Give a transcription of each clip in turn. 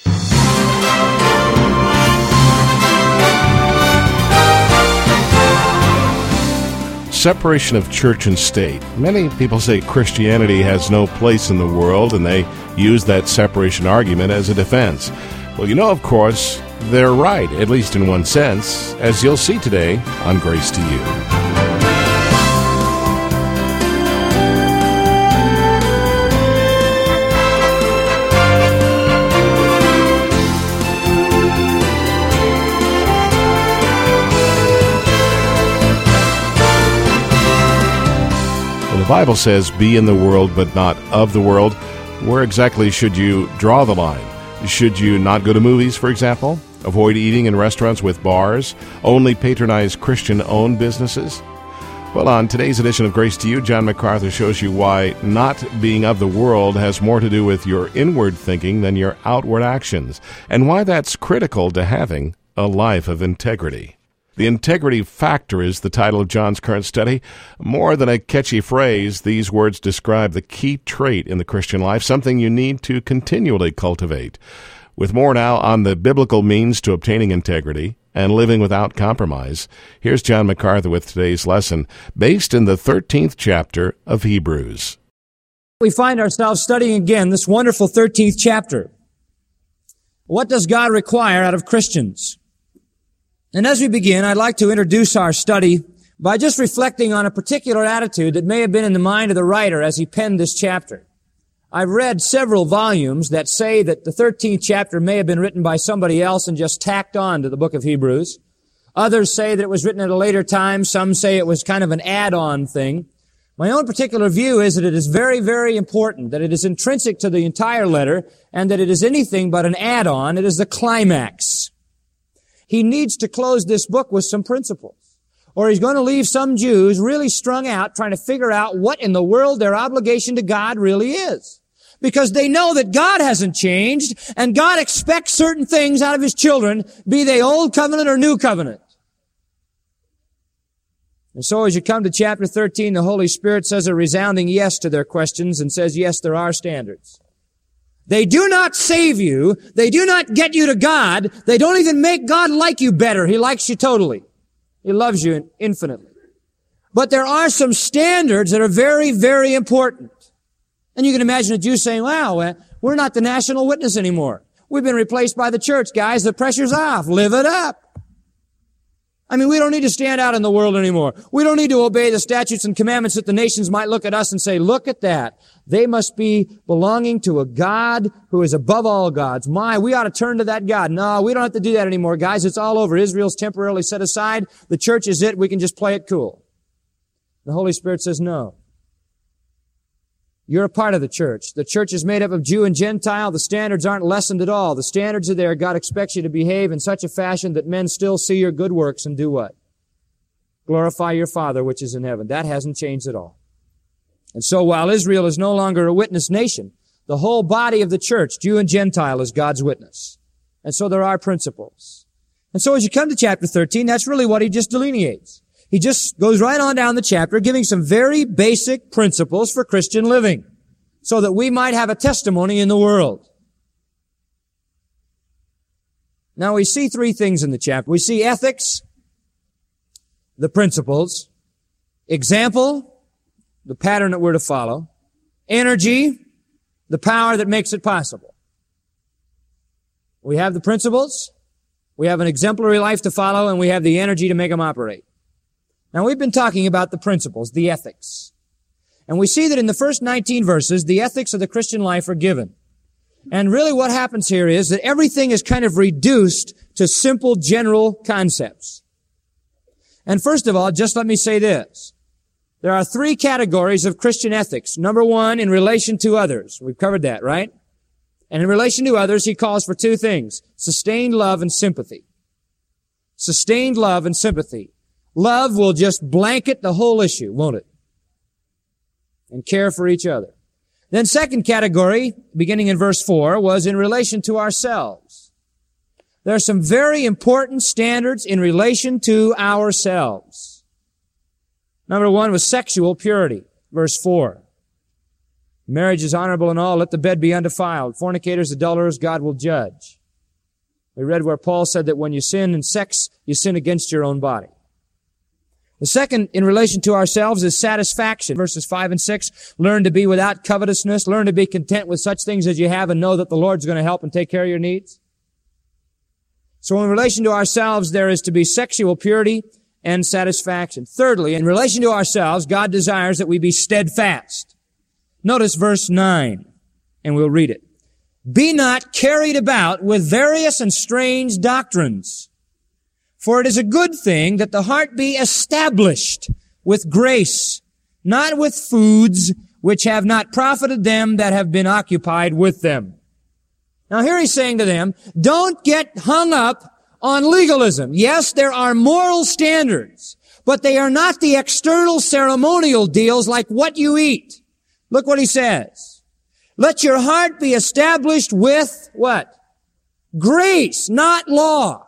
Separation of church and state. Many people say Christianity has no place in the world, and they use that separation argument as a defense. Well, you know, of course, they're right, at least in one sense, as you'll see today on Grace to You. The Bible says, be in the world, but not of the world. Where exactly should you draw the line? Should you not go to movies, for example? Avoid eating in restaurants with bars? Only patronize Christian-owned businesses? Well, on today's edition of Grace to You, John MacArthur shows you why not being of the world has more to do with your inward thinking than your outward actions, and why that's critical to having a life of integrity. The integrity factor is the title of John's current study. More than a catchy phrase, these words describe the key trait in the Christian life, something you need to continually cultivate. With more now on the biblical means to obtaining integrity and living without compromise, here's John MacArthur with today's lesson, based in the 13th chapter of Hebrews. We find ourselves studying again this wonderful 13th chapter. What does God require out of Christians? And as we begin, I'd like to introduce our study by just reflecting on a particular attitude that may have been in the mind of the writer as he penned this chapter. I've read several volumes that say that the 13th chapter may have been written by somebody else and just tacked on to the book of Hebrews. Others say that it was written at a later time. Some say it was kind of an add-on thing. My own particular view is that it is very, very important, that it is intrinsic to the entire letter, and that it is anything but an add-on. It is the climax. He needs to close this book with some principles, or he's going to leave some Jews really strung out trying to figure out what in the world their obligation to God really is. Because they know that God hasn't changed, and God expects certain things out of His children, be they Old Covenant or New Covenant. And so as you come to chapter 13, the Holy Spirit says a resounding yes to their questions and says, yes, there are standards. They do not save you. They do not get you to God. They don't even make God like you better. He likes you totally. He loves you infinitely. But there are some standards that are very, very important. And you can imagine a Jew saying, wow, we're not the national witness anymore. We've been replaced by the church, guys. The pressure's off. Live it up. I mean, we don't need to stand out in the world anymore. We don't need to obey the statutes and commandments that the nations might look at us and say, look at that. They must be belonging to a God who is above all gods. We ought to turn to that God. No, we don't have to do that anymore, guys. It's all over. Israel's temporarily set aside. The church is it. We can just play it cool. The Holy Spirit says, no. You're a part of the church. The church is made up of Jew and Gentile. The standards aren't lessened at all. The standards are there. God expects you to behave in such a fashion that men still see your good works and do what? Glorify your Father which is in heaven. That hasn't changed at all. And so while Israel is no longer a witness nation, the whole body of the church, Jew and Gentile, is God's witness. And so there are principles. And so as you come to chapter 13, that's really what he just delineates. He just goes right on down the chapter, giving some very basic principles for Christian living, so that we might have a testimony in the world. Now we see three things in the chapter. We see ethics, the principles, example, the pattern that we're to follow, energy, the power that makes it possible. We have the principles, we have an exemplary life to follow, and we have the energy to make them operate. Now, we've been talking about the principles, the ethics. And we see that in the first 19 verses, the ethics of the Christian life are given. And really what happens here is that everything is kind of reduced to simple general concepts. And first of all, just let me say this. There are three categories of Christian ethics. Number one, in relation to others. We've covered that, right? And in relation to others, he calls for two things: sustained love and sympathy. Sustained love and sympathy. Love will just blanket the whole issue, won't it? And care for each other. Then second category, beginning in verse 4, was in relation to ourselves. There are some very important standards in relation to ourselves. Number one was sexual purity, verse 4. Marriage is honorable in all. Let the bed be undefiled. Fornicators, adulterers, God will judge. We read where Paul said that when you sin in sex, you sin against your own body. The second, in relation to ourselves, is satisfaction. Verses 5 and 6, learn to be without covetousness. Learn to be content with such things as you have and know that the Lord's going to help and take care of your needs. So in relation to ourselves, there is to be sexual purity and satisfaction. Thirdly, in relation to ourselves, God desires that we be steadfast. Notice verse 9, and we'll read it. Be not carried about with various and strange doctrines, for it is a good thing that the heart be established with grace, not with foods which have not profited them that have been occupied with them. Now here he's saying to them, don't get hung up on legalism. Yes, there are moral standards, but they are not the external ceremonial deals like what you eat. Look what he says. Let your heart be established with what? Grace, not law.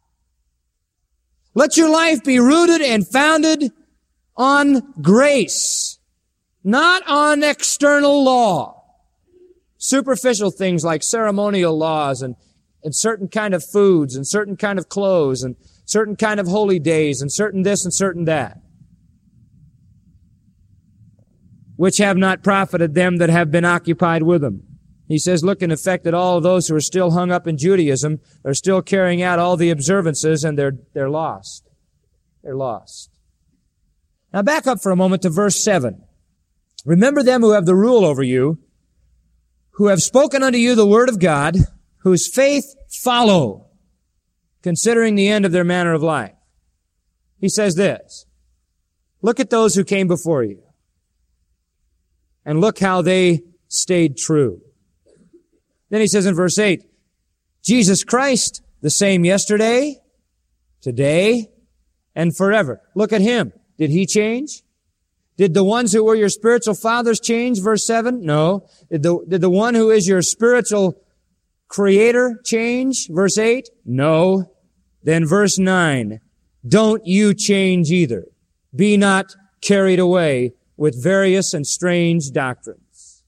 Let your life be rooted and founded on grace, not on external law. Superficial things like ceremonial laws and certain kind of foods and certain kind of clothes and certain kind of holy days and certain this and certain that, which have not profited them that have been occupied with them. He says, look in effect at all of those who are still hung up in Judaism. They're still carrying out all the observances and they're lost. They're lost. Now back up for a moment to verse 7. Remember them who have the rule over you, who have spoken unto you the word of God, whose faith follow, considering the end of their manner of life. He says this, look at those who came before you, and look how they stayed true. Then he says in verse 8, Jesus Christ, the same yesterday, today, and forever. Look at him. Did he change? Did the ones who were your spiritual fathers change? Verse 7? No. Did the one who is your spiritual creator change? Verse 8? No. Then verse 9, don't you change either. Be not carried away with various and strange doctrines.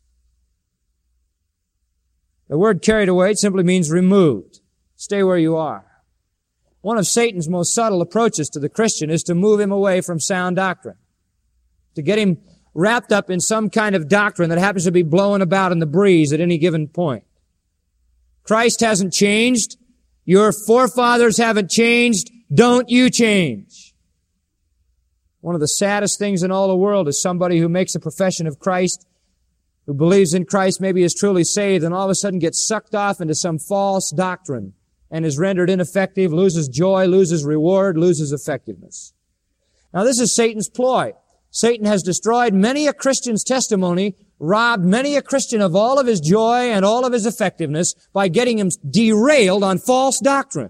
The word carried away simply means removed. Stay where you are. One of Satan's most subtle approaches to the Christian is to move him away from sound doctrine, to get him wrapped up in some kind of doctrine that happens to be blowing about in the breeze at any given point. Christ hasn't changed. Your forefathers haven't changed. Don't you change. One of the saddest things in all the world is somebody who makes a profession of Christ, who believes in Christ, maybe is truly saved, and all of a sudden gets sucked off into some false doctrine and is rendered ineffective, loses joy, loses reward, loses effectiveness. Now this is Satan's ploy. Satan has destroyed many a Christian's testimony, robbed many a Christian of all of his joy and all of his effectiveness by getting him derailed on false doctrine.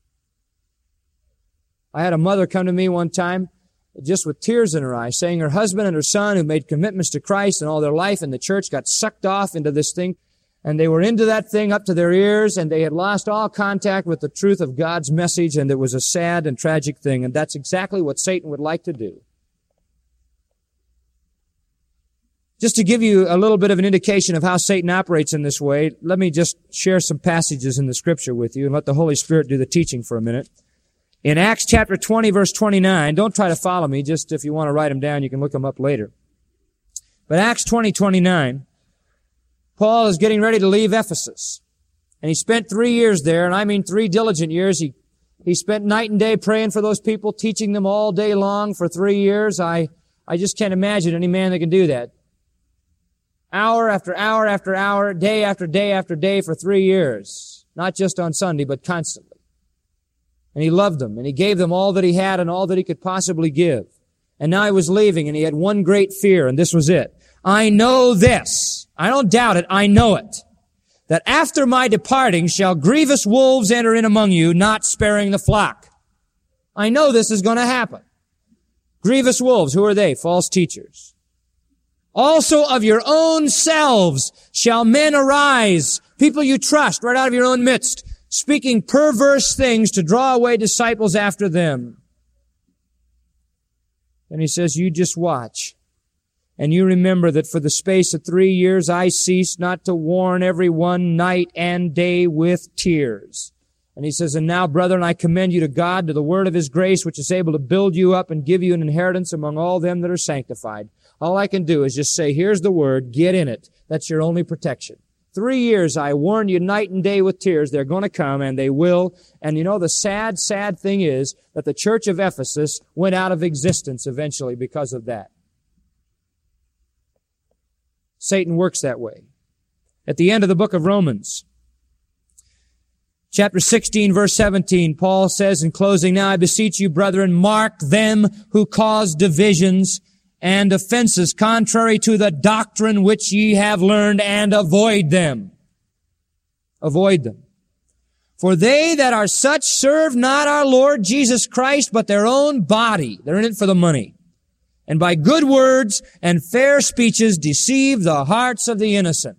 I had a mother come to me one time, just with tears in her eyes, saying her husband and her son, who made commitments to Christ and all their life in the church, got sucked off into this thing, and they were into that thing up to their ears, and they had lost all contact with the truth of God's message, and it was a sad and tragic thing, and that's exactly what Satan would like to do. Just to give you a little bit of an indication of how Satan operates in this way, let me just share some passages in the Scripture with you and let the Holy Spirit do the teaching for a minute. In Acts chapter 20, verse 29, don't try to follow me, just if you want to write them down, you can look them up later. But Acts 20, 29, Paul is getting ready to leave Ephesus. And he spent 3 years there, and I mean 3 diligent years. He spent night and day praying for those people, teaching them all day long for 3 years. I just can't imagine any man that can do that. Hour after hour after hour, day after day after day for 3 years. Not just on Sunday, but constantly. And he loved them, and he gave them all that he had and all that he could possibly give. And now he was leaving, and he had one great fear, and this was it. I know this. I don't doubt it. I know it. That after my departing shall grievous wolves enter in among you, not sparing the flock. I know this is going to happen. Grievous wolves, who are they? False teachers. Also of your own selves shall men arise, people you trust right out of your own midst, speaking perverse things to draw away disciples after them. And he says, you just watch. And you remember that for the space of 3 years I ceased not to warn every one night and day with tears. And he says, and now, brethren, I commend you to God, to the word of his grace, which is able to build you up and give you an inheritance among all them that are sanctified. All I can do is just say, here's the word, get in it. That's your only protection. 3 years I warn you night and day with tears. They're going to come, and they will. And you know, the sad, sad thing is that the church of Ephesus went out of existence eventually because of that. Satan works that way. At the end of the book of Romans, chapter 16, verse 17, Paul says in closing, now I beseech you, brethren, mark them who cause divisions and offenses contrary to the doctrine which ye have learned, and avoid them. Avoid them. For they that are such serve not our Lord Jesus Christ, but their own body. They're in it for the money. And by good words and fair speeches deceive the hearts of the innocent.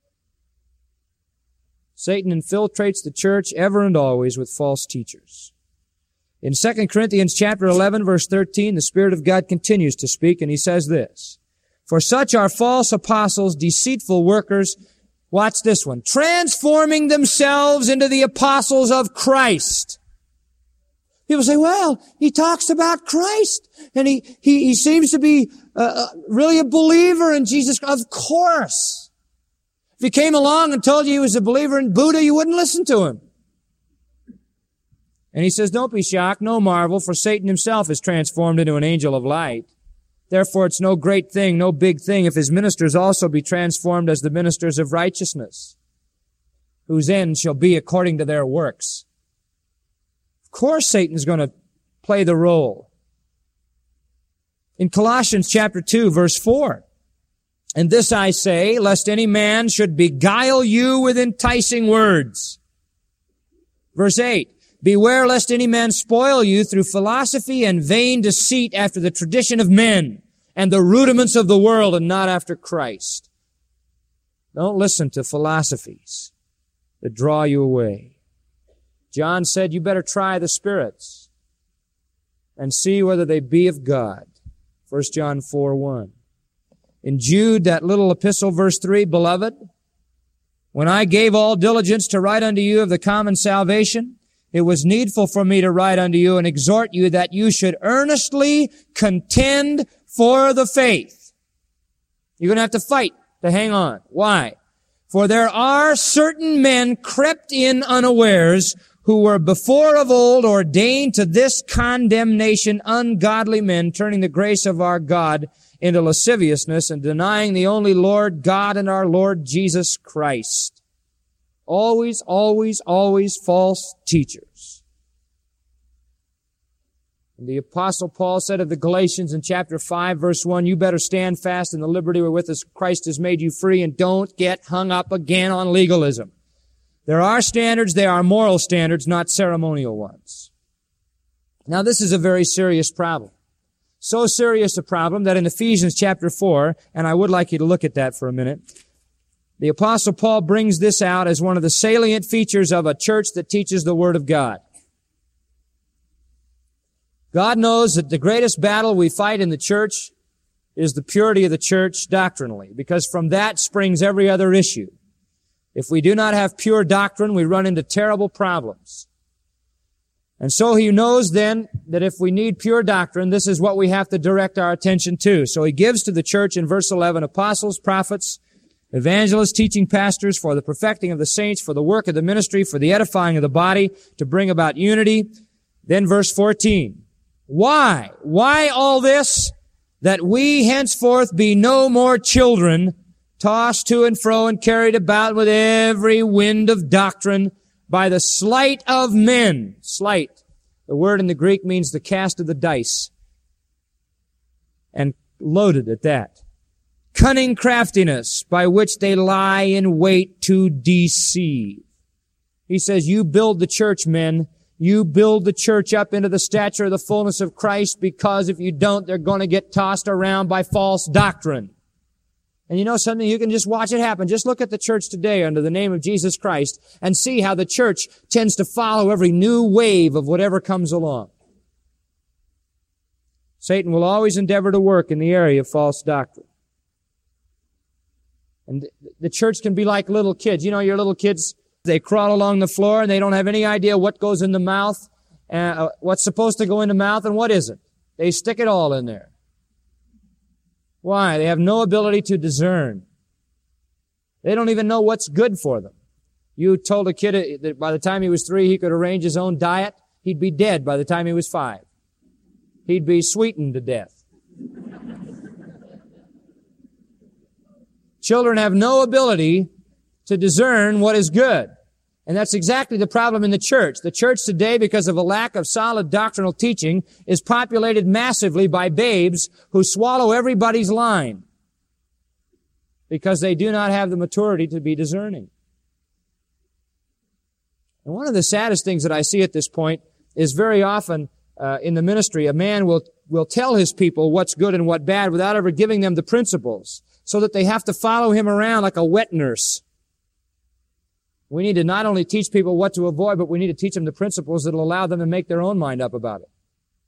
Satan infiltrates the church ever and always with false teachers. In 2 Corinthians chapter 11, verse 13, the Spirit of God continues to speak, and he says this, for such are false apostles, deceitful workers, watch this one, transforming themselves into the apostles of Christ. People say, well, he talks about Christ, and he seems to be really a believer in Jesus. Of course. If he came along and told you he was a believer in Buddha, you wouldn't listen to him. And he says, don't be shocked, no marvel, for Satan himself is transformed into an angel of light. Therefore, it's no great thing, no big thing, if his ministers also be transformed as the ministers of righteousness, whose end shall be according to their works. Of course Satan's going to play the role. In Colossians chapter 2, verse 4, and this I say, lest any man should beguile you with enticing words. Verse 8, beware lest any man spoil you through philosophy and vain deceit after the tradition of men and the rudiments of the world, and not after Christ. Don't listen to philosophies that draw you away. John said, you better try the spirits and see whether they be of God. 1 John 4:1. In Jude, that little epistle, verse 3, beloved, when I gave all diligence to write unto you of the common salvation, it was needful for me to write unto you and exhort you that you should earnestly contend for the faith. You're going to have to fight to hang on. Why? For there are certain men crept in unawares, who were before of old ordained to this condemnation, ungodly men, turning the grace of our God into lasciviousness and denying the only Lord God and our Lord Jesus Christ. Always, always, always false teachers. And the Apostle Paul said of the Galatians in chapter 5, verse 1, you better stand fast in the liberty wherewith Christ has made you free, and don't get hung up again on legalism. There are standards, they are moral standards, not ceremonial ones. Now, this is a very serious problem. So serious a problem that in Ephesians chapter 4, and I would like you to look at that for a minute, the Apostle Paul brings this out as one of the salient features of a church that teaches the Word of God. God knows that the greatest battle we fight in the church is the purity of the church doctrinally, because from that springs every other issue. If we do not have pure doctrine, we run into terrible problems. And so he knows then that if we need pure doctrine, this is what we have to direct our attention to. So he gives to the church in verse 11, apostles, prophets, evangelists, teaching pastors, for the perfecting of the saints, for the work of the ministry, for the edifying of the body, to bring about unity. Then verse 14. Why? Why all this? That we henceforth be no more children, tossed to and fro and carried about with every wind of doctrine by the sleight of men. Sleight. The word in the Greek means the cast of the dice. And loaded at that. Cunning craftiness by which they lie in wait to deceive. He says, you build the church, men. You build the church up into the stature of the fullness of Christ, because if you don't, they're going to get tossed around by false doctrine. And you know something? You can just watch it happen. Just look at the church today under the name of Jesus Christ and see how the church tends to follow every new wave of whatever comes along. Satan will always endeavor to work in the area of false doctrine. And the church can be like little kids. You know, your little kids, they crawl along the floor and they don't have any idea what goes in the mouth, what's supposed to go in the mouth and what isn't. They stick it all in there. Why? They have no ability to discern. They don't even know what's good for them. You told a kid that by the time he was 3 he could arrange his own diet, he'd be dead by the time he was 5. He'd be sweetened to death. Children have no ability to discern what is good. And that's exactly the problem in the church. The church today, because of a lack of solid doctrinal teaching, is populated massively by babes who swallow everybody's line because they do not have the maturity to be discerning. And one of the saddest things that I see at this point is very often in the ministry, a man will tell his people what's good and what bad without ever giving them the principles, so that they have to follow him around like a wet nurse. We need to not only teach people what to avoid, but we need to teach them the principles that will allow them to make their own mind up about it.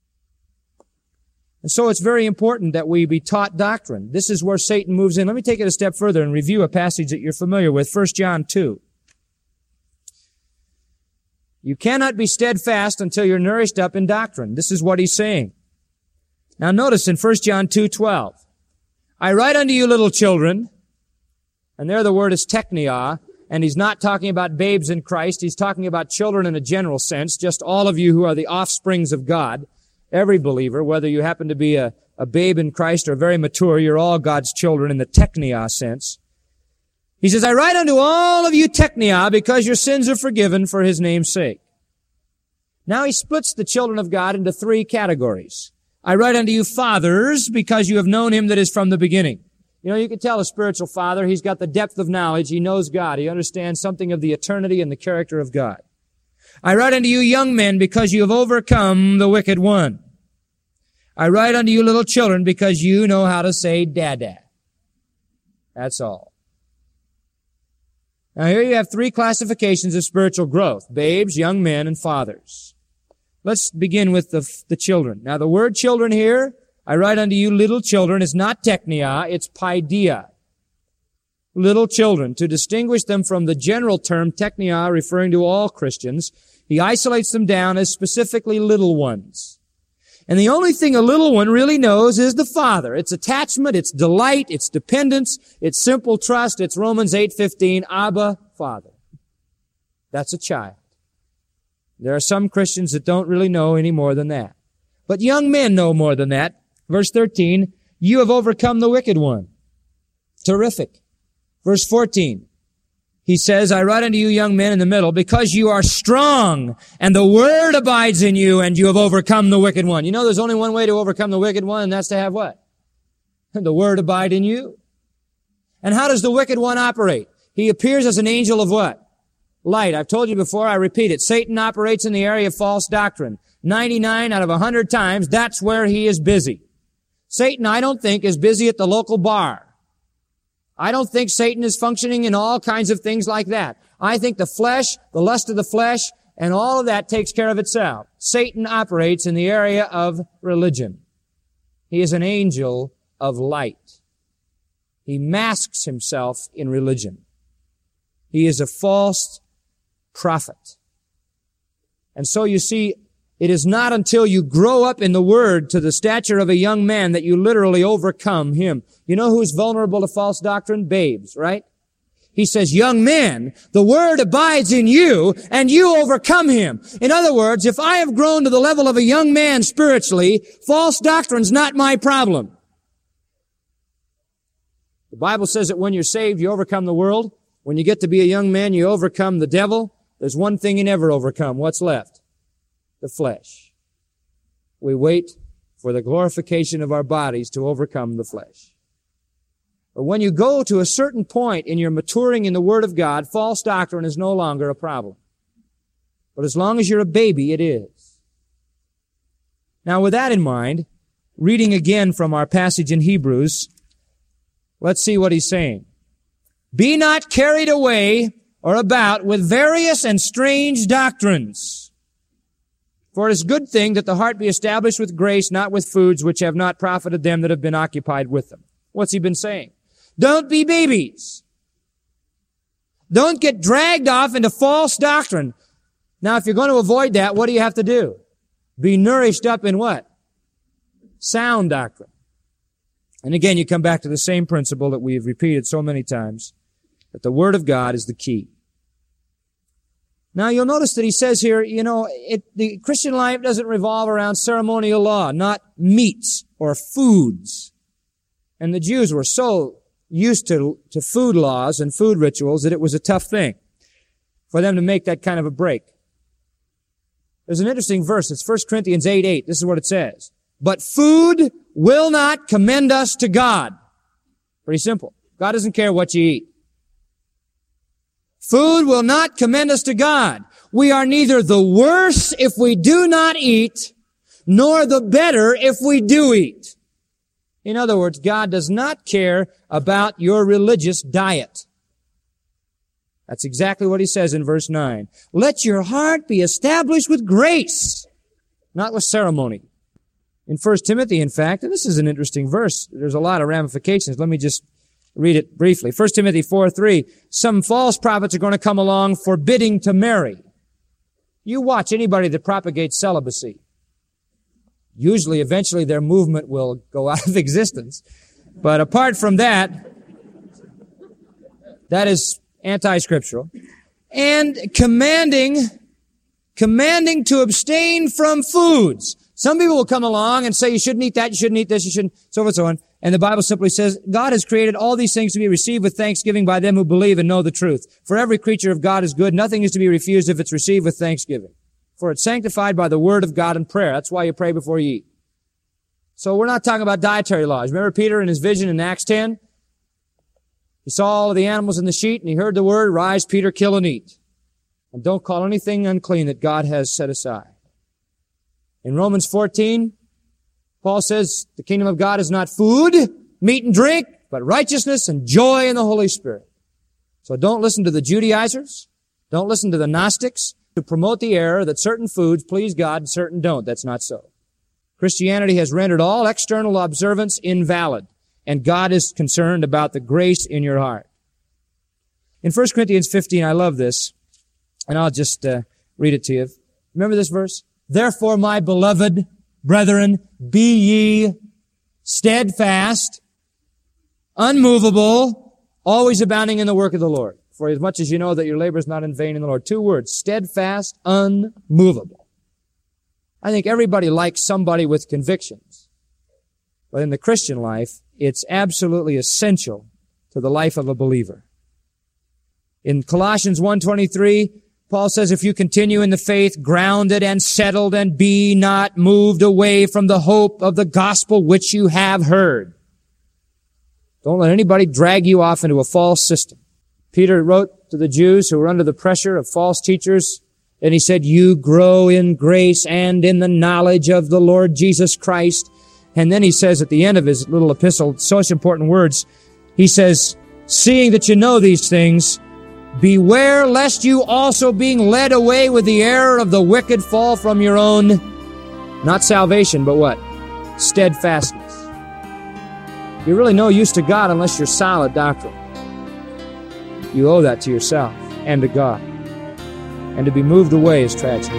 And so it's very important that we be taught doctrine. This is where Satan moves in. Let me take it a step further and review a passage that you're familiar with, 1 John 2. You cannot be steadfast until you're nourished up in doctrine. This is what he's saying. Now notice in 1 John 2:12, I write unto you little children, and there the word is teknia, and he's not talking about babes in Christ. He's talking about children in a general sense, just all of you who are the offsprings of God. Every believer, whether you happen to be a babe in Christ or very mature, you're all God's children in the teknia sense. He says, I write unto all of you teknia because your sins are forgiven for his name's sake. Now he splits the children of God into 3 categories. I write unto you fathers because you have known him that is from the beginning. You know, you can tell a spiritual father, he's got the depth of knowledge. He knows God. He understands something of the eternity and the character of God. I write unto you young men because you have overcome the wicked one. I write unto you little children because you know how to say dada. That's all. Now here you have 3 classifications of spiritual growth: babes, young men, and fathers. Let's begin with the children. Now the word children here, I write unto you little children, is not teknia, it's paideia. Little children, to distinguish them from the general term teknia referring to all Christians, he isolates them down as specifically little ones. And the only thing a little one really knows is the Father. It's attachment, it's delight, it's dependence, it's simple trust, it's Romans 8:15, Abba, Father. That's a child. There are some Christians that don't really know any more than that. But young men know more than that. Verse 13, you have overcome the wicked one. Terrific. Verse 14, he says, I write unto you young men in the middle, because you are strong, and the word abides in you, and you have overcome the wicked one. You know there's only one way to overcome the wicked one, and that's to have what? The word abide in you. And how does the wicked one operate? He appears as an angel of what? Light. I've told you before, I repeat it. Satan operates in the area of false doctrine. 99 out of 100 times, that's where he is busy. Satan, I don't think, is busy at the local bar. I don't think Satan is functioning in all kinds of things like that. I think the flesh, the lust of the flesh, and all of that takes care of itself. Satan operates in the area of religion. He is an angel of light. He masks himself in religion. He is a false prophet. And so you see, it is not until you grow up in the Word to the stature of a young man that you literally overcome him. You know who's vulnerable to false doctrine? Babes, right? He says, young men, the Word abides in you, and you overcome him. In other words, if I have grown to the level of a young man spiritually, false doctrine's not my problem. The Bible says that when you're saved, you overcome the world. When you get to be a young man, you overcome the devil. There's one thing you never overcome. What's left? The flesh. We wait for the glorification of our bodies to overcome the flesh. But when you go to a certain point in your maturing in the Word of God, false doctrine is no longer a problem. But as long as you're a baby, it is. Now with that in mind, reading again from our passage in Hebrews, let's see what he's saying. Be not carried away or about with various and strange doctrines. For it is a good thing that the heart be established with grace, not with foods which have not profited them that have been occupied with them. What's he been saying? Don't be babies. Don't get dragged off into false doctrine. Now, if you're going to avoid that, what do you have to do? Be nourished up in what? Sound doctrine. And again, you come back to the same principle that we've repeated so many times, that the Word of God is the key. Now, you'll notice that he says here, the Christian life doesn't revolve around ceremonial law, not meats or foods. And the Jews were so used to food laws and food rituals that it was a tough thing for them to make that kind of a break. There's an interesting verse. It's 1 Corinthians 8:8. This is what it says. But food will not commend us to God. Pretty simple. God doesn't care what you eat. Food will not commend us to God. We are neither the worse if we do not eat, nor the better if we do eat. In other words, God does not care about your religious diet. That's exactly what he says in verse 9. Let your heart be established with grace, not with ceremony. In 1 Timothy, in fact, and this is an interesting verse, there's a lot of ramifications. Let me just read it briefly. 1 Timothy 4:3, some false prophets are going to come along forbidding to marry. You watch anybody that propagates celibacy. Usually, eventually, their movement will go out of existence. But apart from that, that is anti-scriptural. And commanding to abstain from foods. Some people will come along and say you shouldn't eat that, you shouldn't eat this, you shouldn't, so forth and so on. And the Bible simply says, God has created all these things to be received with thanksgiving by them who believe and know the truth. For every creature of God is good. Nothing is to be refused if it's received with thanksgiving. For it's sanctified by the word of God and prayer. That's why you pray before you eat. So we're not talking about dietary laws. Remember Peter in his vision in Acts 10? He saw all of the animals in the sheet and he heard the word, rise, Peter, kill and eat. And don't call anything unclean that God has set aside. In Romans 14, Paul says the kingdom of God is not food, meat and drink, but righteousness and joy in the Holy Spirit. So don't listen to the Judaizers. Don't listen to the Gnostics who promote the error that certain foods please God and certain don't. That's not so. Christianity has rendered all external observance invalid, and God is concerned about the grace in your heart. In 1 Corinthians 15, I love this, and I'll just read it to you. Remember this verse? Therefore, my beloved brethren, be ye steadfast, unmovable, always abounding in the work of the Lord. For as much as you know that your labor is not in vain in the Lord. 2 words, steadfast, unmovable. I think everybody likes somebody with convictions. But in the Christian life, it's absolutely essential to the life of a believer. In Colossians 1:23, Paul says, if you continue in the faith, grounded and settled, and be not moved away from the hope of the gospel which you have heard. Don't let anybody drag you off into a false system. Peter wrote to the Jews who were under the pressure of false teachers, and he said, you grow in grace and in the knowledge of the Lord Jesus Christ. And then he says at the end of his little epistle, such important words, he says, seeing that you know these things, beware lest you also being led away with the error of the wicked fall from your own, not salvation, but what? Steadfastness. You're really no use to God unless you're solid doctrine. You owe that to yourself and to God. And to be moved away is tragic.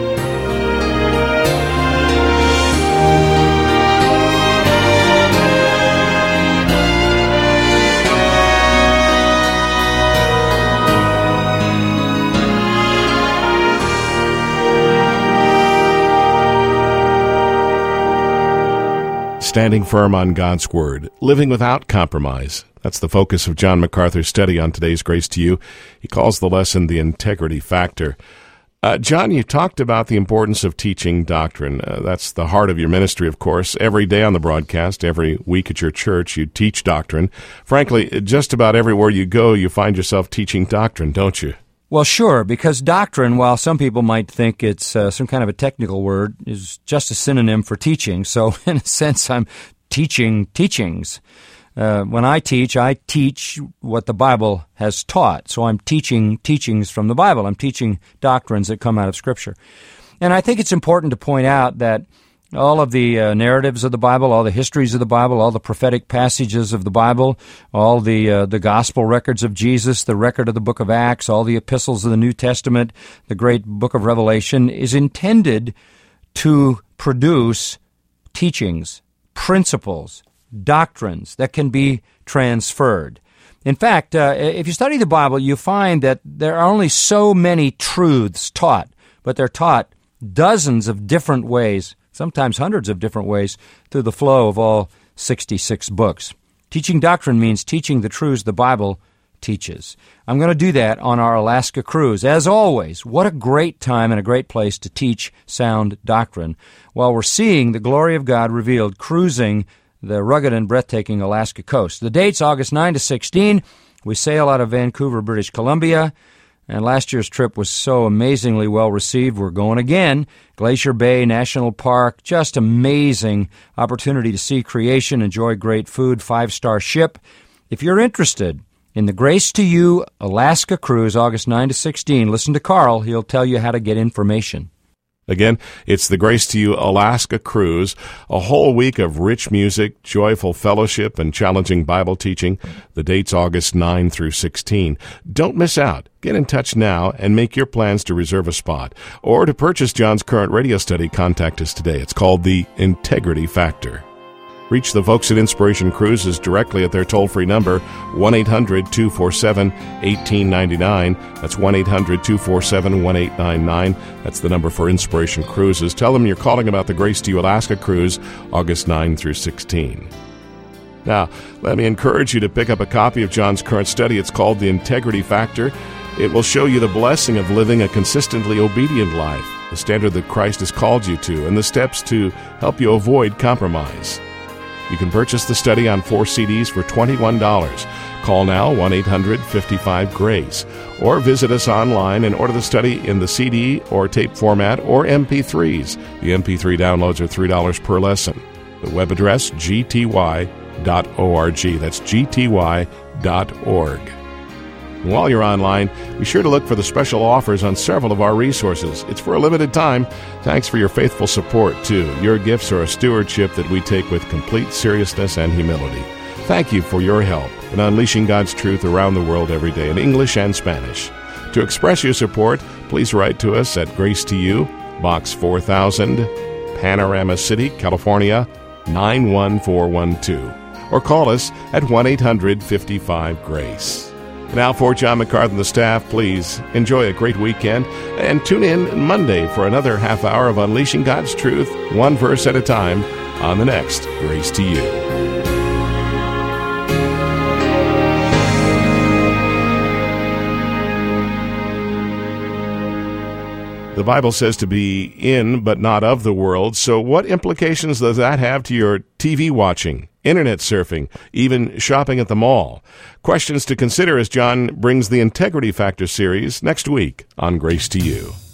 Standing firm on God's Word, living without compromise. That's the focus of John MacArthur's study on today's Grace to You. He calls the lesson the integrity factor. John, you talked about the importance of teaching doctrine. That's the heart of your ministry, of course. Every day on the broadcast, every week at your church, you teach doctrine. Frankly, just about everywhere you go, you find yourself teaching doctrine, don't you? Well, sure, because doctrine, while some people might think it's some kind of a technical word, is just a synonym for teaching. So, in a sense, I'm teaching teachings. When I teach what the Bible has taught. So I'm teaching teachings from the Bible. I'm teaching doctrines that come out of Scripture. And I think it's important to point out that all of the narratives of the Bible, all the histories of the Bible, all the prophetic passages of the Bible, all the gospel records of Jesus, the record of the book of Acts, all the epistles of the New Testament, the great book of Revelation, is intended to produce teachings, principles, doctrines that can be transferred. In fact, if you study the Bible, you find that there are only so many truths taught, but they're taught dozens of different ways, sometimes hundreds of different ways, through the flow of all 66 books. Teaching doctrine means teaching the truths the Bible teaches. I'm going to do that on our Alaska cruise. As always, what a great time and a great place to teach sound doctrine while we're seeing the glory of God revealed cruising the rugged and breathtaking Alaska coast. The date's August 9 to 16. We sail out of Vancouver, British Columbia, and last year's trip was so amazingly well received. We're going again. Glacier Bay National Park, just amazing opportunity to see creation, enjoy great food, 5-star ship. If you're interested in the Grace to You Alaska cruise, August 9 to 16, listen to Carl. He'll tell you how to get information. Again, it's the Grace to You Alaska cruise, a whole week of rich music, joyful fellowship, and challenging Bible teaching. The date's August 9 through 16. Don't miss out. Get in touch now and make your plans to reserve a spot. Or to purchase John's current radio study, contact us today. It's called The Integrity Factor. Reach the folks at Inspiration Cruises directly at their toll-free number, 1-800-247-1899. That's 1-800-247-1899. That's the number for Inspiration Cruises. Tell them you're calling about the Grace to You Alaska cruise, August 9 through 16. Now, let me encourage you to pick up a copy of John's current study. It's called The Integrity Factor. It will show you the blessing of living a consistently obedient life, the standard that Christ has called you to, and the steps to help you avoid compromise. You can purchase the study on 4 CDs for $21. Call now, 1-800-55-GRACE, or visit us online and order the study in the CD or tape format or MP3s. The MP3 downloads are $3 per lesson. The web address, gty.org. That's gty.org. While you're online, be sure to look for the special offers on several of our resources. It's for a limited time. Thanks for your faithful support, too. Your gifts are a stewardship that we take with complete seriousness and humility. Thank you for your help in unleashing God's truth around the world every day in English and Spanish. To express your support, please write to us at Grace to You, Box 4000, Panorama City, California, 91412. Or call us at 1-800-55-GRACE. Now for John MacArthur and the staff, please enjoy a great weekend and tune in Monday for another half hour of Unleashing God's Truth, one verse at a time, on the next Grace to You. The Bible says to be in but not of the world, so what implications does that have to your TV watching, internet surfing, even shopping at the mall? Questions to consider as John brings the Integrity Factor series next week on Grace to You.